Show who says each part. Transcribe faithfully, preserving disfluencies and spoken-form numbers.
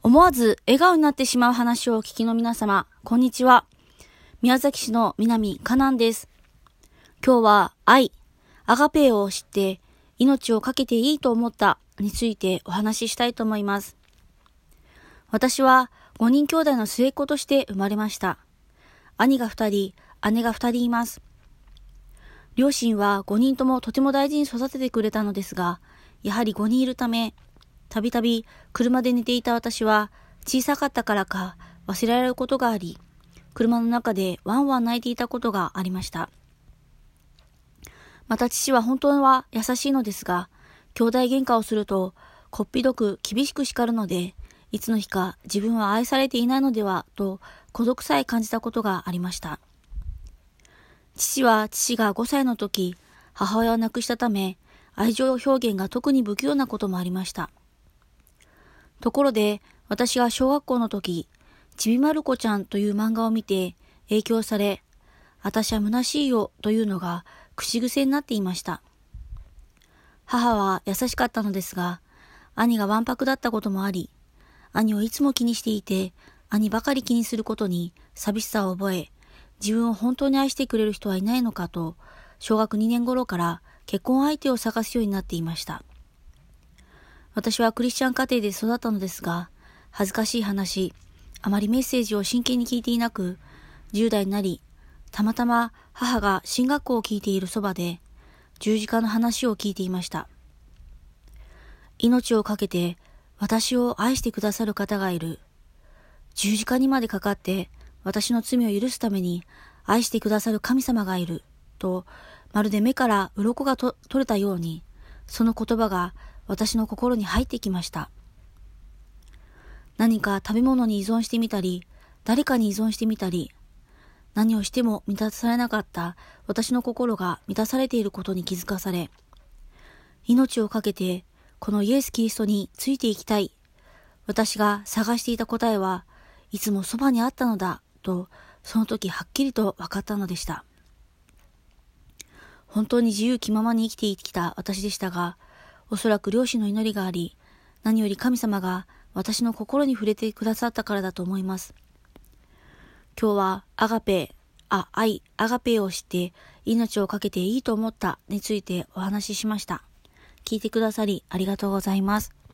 Speaker 1: 思わず笑顔になってしまう話をお聞きの皆様、こんにちは。宮崎市の南かなんです。今日は愛、アガペーを知って命を懸けていいと思ったについてお話ししたいと思います。私はごにん兄弟の末っ子として生まれました。兄がふたり、姉がふたりいます。両親はごにんともとても大事に育ててくれたのですが、やはりごにんいるため、たびたび車で寝ていた私は小さかったからか忘れられることがあり、車の中でワンワン泣いていたことがありました。また父は本当は優しいのですが、兄弟喧嘩をするとこっぴどく厳しく叱るので、いつの日か自分は愛されていないのではと孤独さえ感じたことがありました。父は父がごさいの時、母親を亡くしたため、愛情表現が特に不器用なこともありました。ところで、私が小学校の時、ちびまる子ちゃんという漫画を見て影響され、あたしは虚しいよというのが口癖になっていました。母は優しかったのですが、兄がわんぱくだったこともあり、兄をいつも気にしていて、兄ばかり気にすることに寂しさを覚え、自分を本当に愛してくれる人はいないのかと、小学にねん頃から結婚相手を探すようになっていました。私はクリスチャン家庭で育ったのですが、恥ずかしい話、あまりメッセージを真剣に聞いていなく、じゅう代になり、たまたま母が進学校を聞いているそばで、十字架の話を聞いていました。命を懸けて私を愛してくださる方がいる。十字架にまでかかって私の罪を許すために愛してくださる神様がいる。と、まるで目から鱗がと取れたように、その言葉が私の心に入ってきました。何か食べ物に依存してみたり、誰かに依存してみたり、何をしても満たされなかった私の心が満たされていることに気づかされ、命を懸けてこのイエス・キリストについていきたい。私が探していた答えはいつもそばにあったのだと、その時はっきりと分かったのでした。本当に自由気ままに生きてきた私でしたが、おそらく両親の祈りがあり、何より神様が私の心に触れてくださったからだと思います。今日はアガペー、あ、愛、アガペーを知って命を懸けていいと思ったについてお話ししました。聞いてくださりありがとうございます。